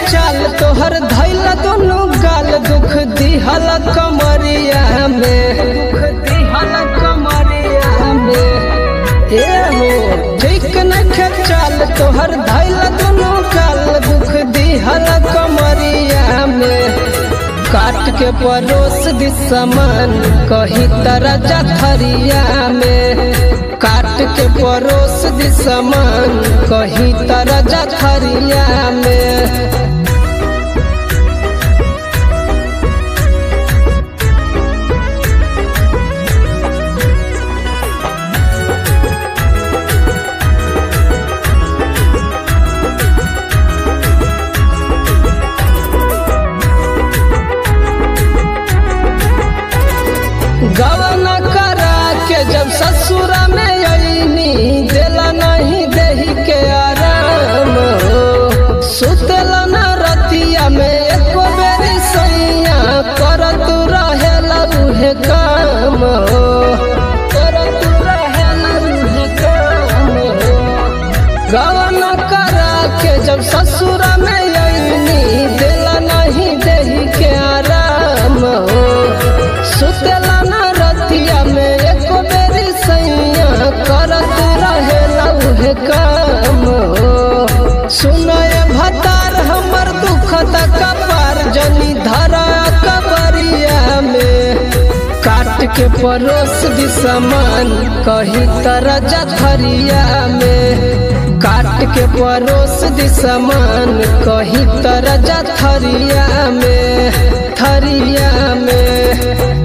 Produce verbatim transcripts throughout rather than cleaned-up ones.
चाल तोहर धैल दोनों गाल दुख दिहल कमरिया में दुख दिहल कमरिया में ए हो ठीक नखे चाल तोहर धैल दोनों गाल दुख दिहल कमरिया में काट के परोस दी समान कही तरह जथरिया में काट के परोस दी समान कही तरह जथरिया में गवना करा के जब ससुरा में अईनी दिला नहीं देही के आराम हो सुतला न रतिया में एको बेरी सैया करत रहेला उहे काम हो करत रहेला उहे काम हो गवना करा के जब ससुरा में अईनी दिला नहीं देही के आराम हो सुतला में एको बेरी सैया करत रहेला उहे काम हो सुनय भतार हमर दुखत कपार जनी धरा कबरिया में काट के परोस दी समान कही तरह जथरिया में काट के परोस दी समान कही तरह जथरिया में थरिया में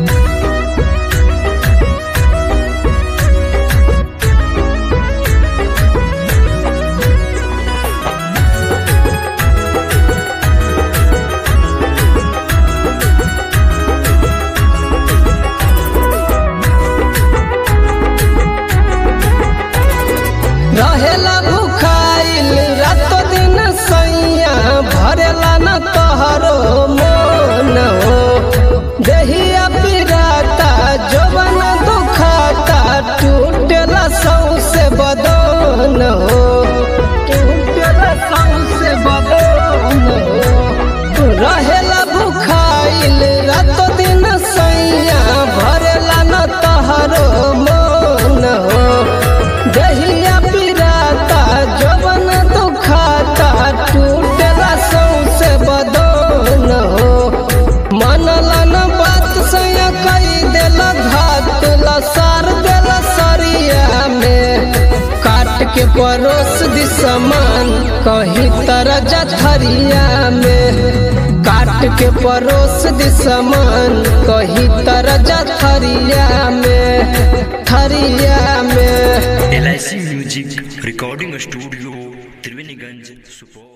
रहेला भूखाइल रातो दिन सैया भरेला न तोहरो मन हो देहिया पिराता जवन दुखाता टूटेला सौसे बदन हो टूटेला सौसे बदन हो रहेला भूखाइल रातो दिन सैया भरेला न तोहरो मन हो देहिया जवन दुखाता टूटेला सौसे बदन हो मनला न बात सैया कई देला घात लसार देला सरिया में काट के परोस दी समान कही तरह जथरिया में काट के परोस दी समान कही तरह जथरिया में थरिया में L I C music recording studio Triveniganj Supaul.